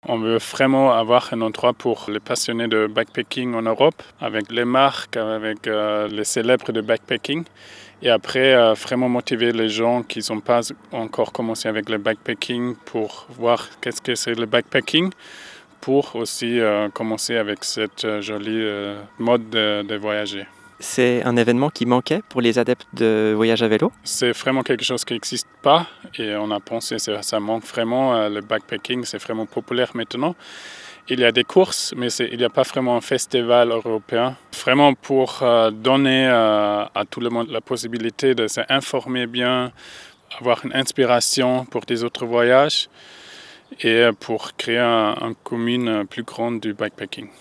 On veut vraiment avoir un endroit pour les passionnés de backpacking en Europe, avec les marques, avec les célèbres de backpacking. Et après, vraiment motiver les gens qui n'ont pas encore commencé avec le backpacking pour voir qu'est-ce que c'est le backpacking, pour aussi commencer avec cette jolie mode de voyager. C'est un événement qui manquait pour les adeptes de voyage à vélo? C'est vraiment quelque chose qui n'existe pas et on a pensé que ça manque vraiment. Le backpacking, c'est vraiment populaire maintenant. Il y a des courses, mais il n'y a pas vraiment un festival européen. Vraiment pour donner à tout le monde la possibilité de s'informer bien, avoir une inspiration pour des autres voyages et pour créer une commune plus grande du backpacking.